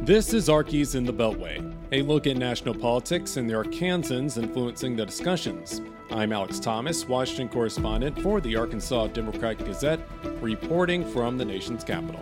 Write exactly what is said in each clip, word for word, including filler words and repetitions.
This is Archies in the Beltway, a look at national politics and their Arkansans influencing the discussions. I'm Alex Thomas, Washington correspondent for the Arkansas Democrat Gazette, reporting from the nation's capital.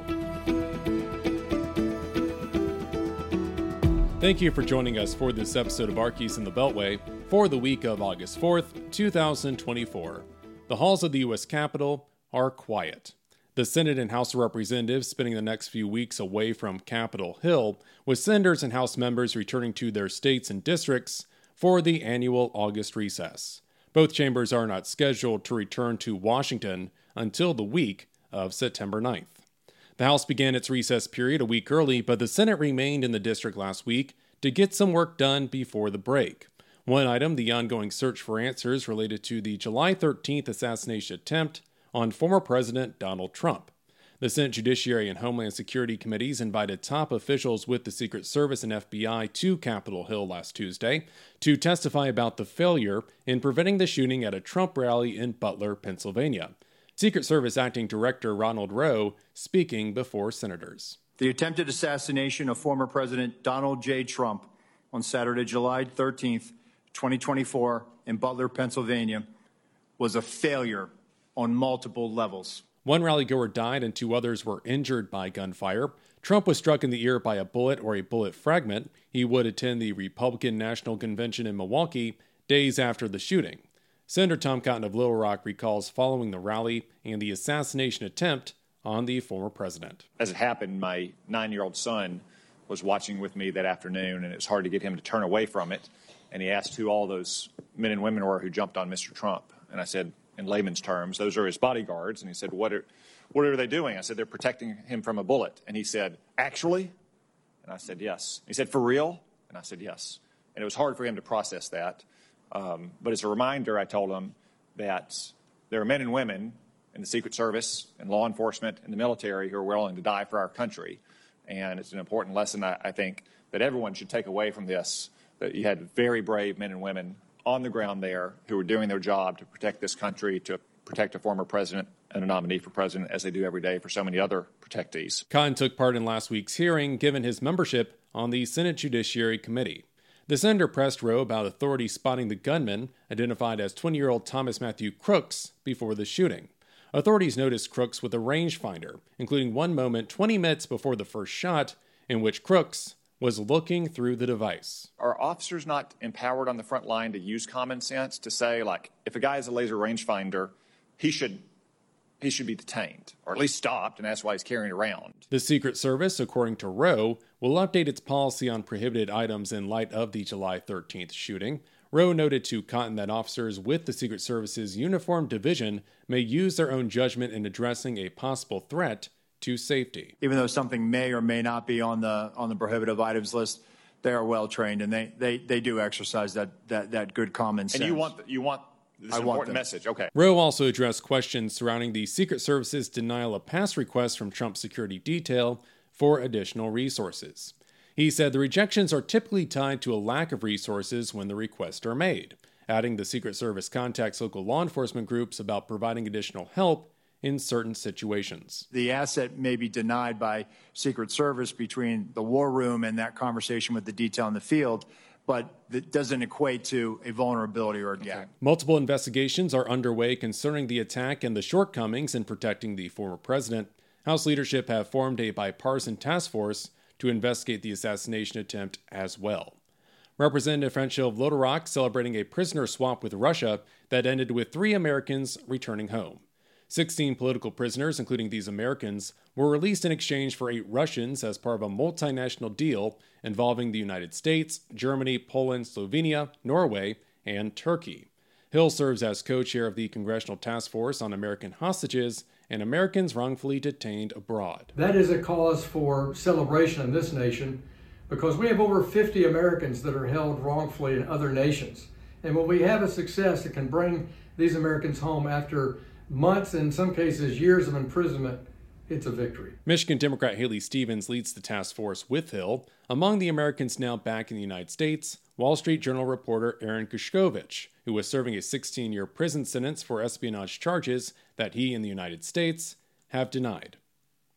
Thank you for joining us for this episode of Archies in the Beltway for the week of August fourth, two thousand twenty-four. The halls of the U S Capitol are quiet. The Senate and House of Representatives spending the next few weeks away from Capitol Hill, with senators and House members returning to their states and districts for the annual August recess. Both chambers are not scheduled to return to Washington until the week of September ninth. The House began its recess period a week early, but the Senate remained in the district last week to get some work done before the break. One item, the ongoing search for answers related to the July thirteenth assassination attempt on former President Donald Trump. The Senate Judiciary and Homeland Security Committees invited top officials with the Secret Service and F B I to Capitol Hill last Tuesday to testify about the failure in preventing the shooting at a Trump rally in Butler, Pennsylvania. Secret Service Acting Director Ronald Rowe speaking before senators. The attempted assassination of former President Donald J. Trump on Saturday, July thirteenth, twenty twenty-four, in Butler, Pennsylvania, was a failure on multiple levels. One rallygoer died and two others were injured by gunfire. Trump was struck in the ear by a bullet or a bullet fragment. He would attend the Republican National Convention in Milwaukee days after the shooting. Senator Tom Cotton of Little Rock recalls following the rally and the assassination attempt on the former president. As it happened, my nine-year-old son was watching with me that afternoon, and it was hard to get him to turn away from it. And he asked who all those men and women were who jumped on Mister Trump. And I said, in layman's terms, those are his bodyguards. And he said, what are, what are they doing? I said, they're protecting him from a bullet. And he said, actually? And I said, yes. He said, for real? And I said, yes. And it was hard for him to process that. Um, but as a reminder, I told him that there are men and women in the Secret Service and law enforcement and the military who are willing to die for our country. And it's an important lesson, I, I think, that everyone should take away from this, that you had very brave men and women on the ground there who were doing their job to protect this country, to protect a former president and a nominee for president, as they do every day for so many other protectees. Cotton took part in last week's hearing, given his membership on the Senate Judiciary Committee. The senator pressed Rowe about authorities spotting the gunman, identified as twenty-year-old Thomas Matthew Crooks, before the shooting. Authorities noticed Crooks with a rangefinder, including one moment twenty minutes before the first shot, in which Crooks was looking through the device. Are officers not empowered on the front line to use common sense to say, like, if a guy has a laser rangefinder, he should he should be detained, or at least stopped, and that's why he's carrying it around? The Secret Service, according to Rowe, will update its policy on prohibited items in light of the July thirteenth shooting. Rowe noted to Cotton that officers with the Secret Service's uniformed division may use their own judgment in addressing a possible threat to safety. Even though something may or may not be on the on the prohibitive items list, they are well trained, and they they, they do exercise that, that that good common sense. And you want you want this I important want message, okay? Rowe also addressed questions surrounding the Secret Service's denial of pass requests from Trump's security detail for additional resources. He said the rejections are typically tied to a lack of resources when the requests are made, adding the Secret Service contacts local law enforcement groups about providing additional help in certain situations. The asset may be denied by Secret Service between the war room and that conversation with the detail in the field, but that doesn't equate to a vulnerability or a gap. Okay. Multiple investigations are underway concerning the attack and the shortcomings in protecting the former president. House leadership have formed a bipartisan task force to investigate the assassination attempt as well. Representative French Hill of Little Rock celebrating a prisoner swap with Russia that ended with three Americans returning home. sixteen political prisoners, including these Americans, were released in exchange for eight Russians as part of a multinational deal involving the United States, Germany, Poland, Slovenia, Norway, and Turkey. Hill serves as co-chair of the Congressional Task Force on American Hostages and Americans Wrongfully Detained Abroad. That is a cause for celebration in this nation because we have over fifty Americans that are held wrongfully in other nations. And when we have a success that can bring these Americans home after months, in some cases years of imprisonment, it's a victory. Michigan Democrat Haley Stevens leads the task force with Hill. Among the Americans now back in the United States, Wall Street Journal reporter Aaron Kushkovich, who was serving a sixteen-year prison sentence for espionage charges that he and the United States have denied.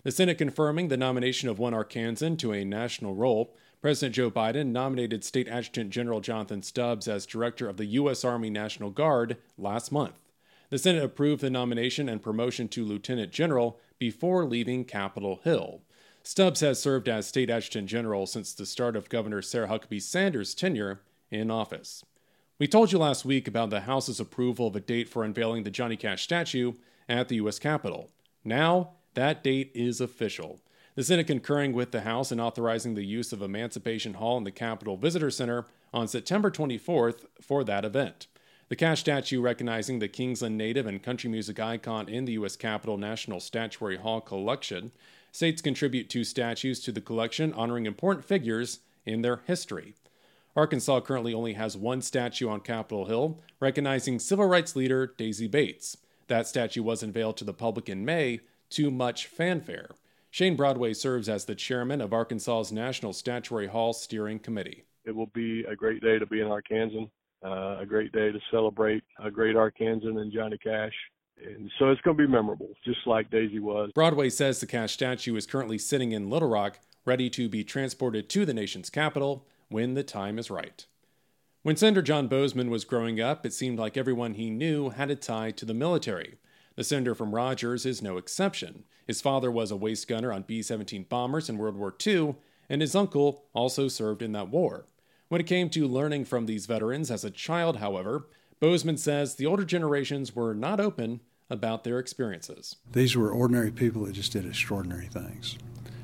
The Senate confirming the nomination of one Arkansan to a national role. President Joe Biden nominated State Adjutant General Jonathan Stubbs as Director of the U S Army National Guard last month. The Senate approved the nomination and promotion to Lieutenant General before leaving Capitol Hill. Stubbs has served as State Adjutant General since the start of Governor Sarah Huckabee Sanders' tenure in office. We told you last week about the House's approval of a date for unveiling the Johnny Cash statue at the U S Capitol. Now, that date is official. The Senate concurring with the House in authorizing the use of Emancipation Hall and the Capitol Visitor Center on September twenty-fourth for that event. The Cash statue, recognizing the Kingsland native and country music icon in the U S Capitol National Statuary Hall collection, states contribute two statues to the collection honoring important figures in their history. Arkansas currently only has one statue on Capitol Hill, recognizing civil rights leader Daisy Bates. That statue was unveiled to the public in May, to much fanfare. Shane Broadway serves as the chairman of Arkansas's National Statuary Hall Steering Committee. It will be a great day to be an Arkansan, uh, a great day to celebrate a great Arkansan and Johnny Cash. And so it's going to be memorable, just like Daisy was. Broadway says the Cash statue is currently sitting in Little Rock, ready to be transported to the nation's capital when the time is right. When Senator John Boozman was growing up, it seemed like everyone he knew had a tie to the military. The senator from Rogers is no exception. His father was a waist gunner on B seventeen bombers in World War Two, and his uncle also served in that war. When it came to learning from these veterans as a child, however, Boozman says the older generations were not open about their experiences. These were ordinary people that just did extraordinary things.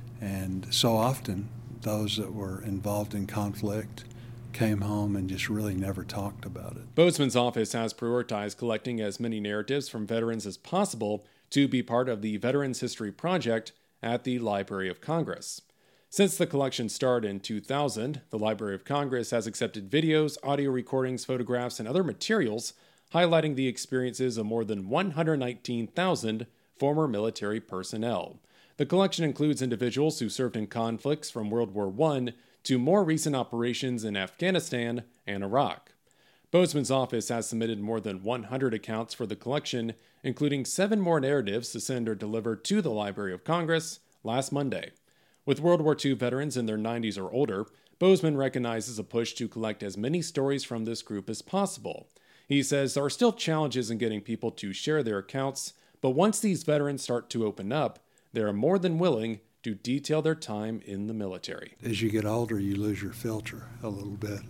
And so often, those that were involved in conflict came home and just really never talked about it. Boozman's office has prioritized collecting as many narratives from veterans as possible to be part of the Veterans History Project at the Library of Congress. Since the collection started in two thousand, the Library of Congress has accepted videos, audio recordings, photographs, and other materials highlighting the experiences of more than one hundred nineteen thousand former military personnel. The collection includes individuals who served in conflicts from World War One to more recent operations in Afghanistan and Iraq. Boozman's office has submitted more than one hundred accounts for the collection, including seven more narratives the senator delivered to the Library of Congress last Monday. With World War Two veterans in their nineties or older, Boozman recognizes a push to collect as many stories from this group as possible. He says there are still challenges in getting people to share their accounts, but once these veterans start to open up, they are more than willing to detail their time in the military. As you get older, you lose your filter a little bit.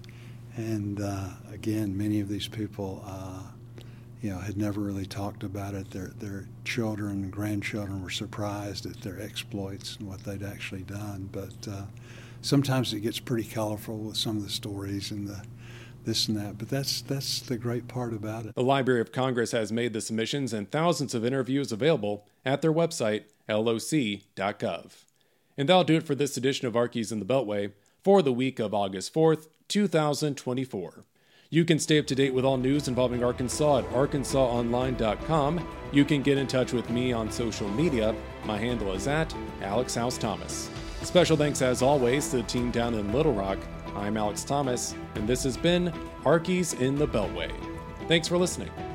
And uh, again, many of these people, uh, you know, had never really talked about it. Their their children and grandchildren were surprised at their exploits and what they'd actually done. But uh, sometimes it gets pretty colorful with some of the stories and the this and that. But that's that's the great part about it. The Library of Congress has made the submissions and thousands of interviews available at their website, L O C dot gov. And that'll do it for this edition of Arkies in the Beltway for the week of August fourth, two thousand twenty-four. You can stay up to date with all news involving Arkansas at arkansas online dot com. You can get in touch with me on social media. My handle is at Alex House Thomas. Special thanks, as always, to the team down in Little Rock. I'm Alex Thomas, and this has been Arkies in the Beltway. Thanks for listening.